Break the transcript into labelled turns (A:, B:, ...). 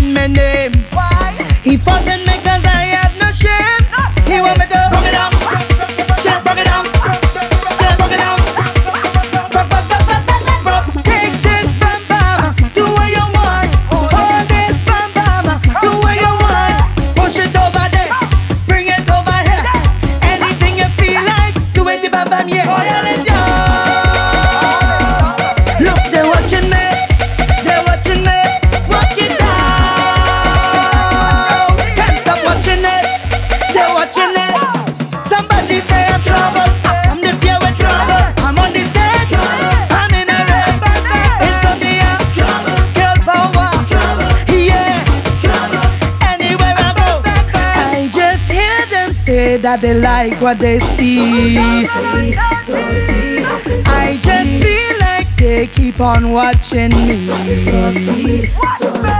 A: calling my name. He fussing me cause I have no shame. He want me to bring it down, just bring it down, just bring it down. Take this bam bam, do what you want. Hold this bam bam, do what you want. Push it over there, bring it over here. Anything you feel like, do it the bam bam, yeah. Oh yeah, let's go. Look, they're watching me, they're watching me. Walk it down. Can't stop watching it, they're watching it. Somebody say I'm trouble, I'm this year with trouble. I'm on this stage, I'm in a red insomnia, girl power, yeah. Anywhere I go, I just hear them say that they like what they see. I just feel like they keep on watching me.